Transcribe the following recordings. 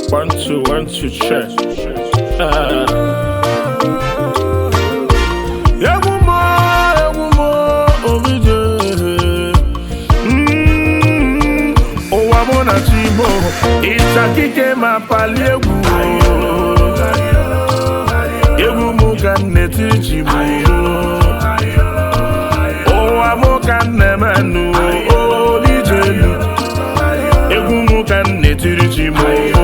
1 2 1 2 check. Ichakike ma pali egwu egwu mu kan neti chibu owa mu kan nemenu o dijelu egwu mu kan neti chibu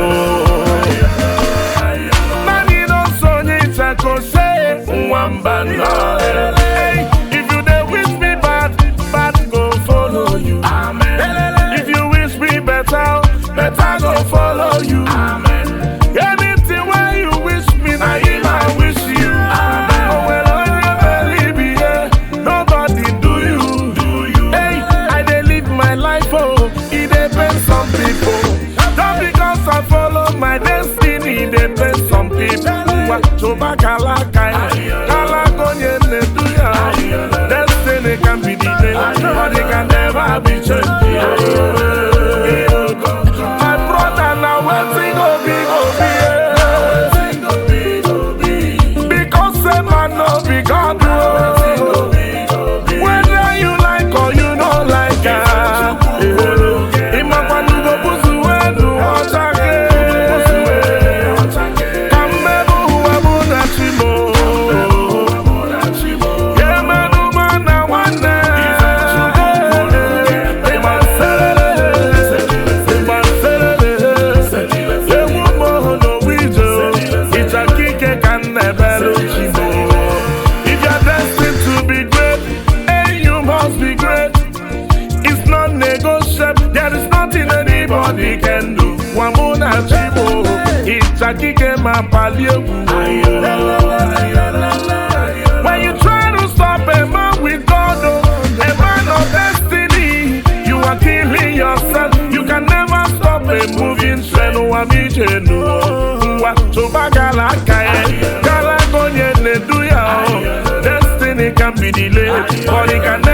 mani no sonye itako se nwamba no. If you dey wish me bad, bad go follow you. If you wish me better, better go follow you. Amen. Anything where you wish me, now I wish you. Amen. Oh, well, I never leave here. Nobody do you. Hey, I dey live my life, oh, it depends some people. Not because I follow my destiny, it depends some people. Destiny can be delayed, but it can never be changed. There is nothing anybody can do. Wamuna chibo, Ichakike ma pali egwu. When you try to stop a man with God, a man of destiny, you are killing yourself. You can never stop a moving train. Wamijenu, Wachobagala kaye, Gala gonye ne do ya. Destiny can be delayed, but it can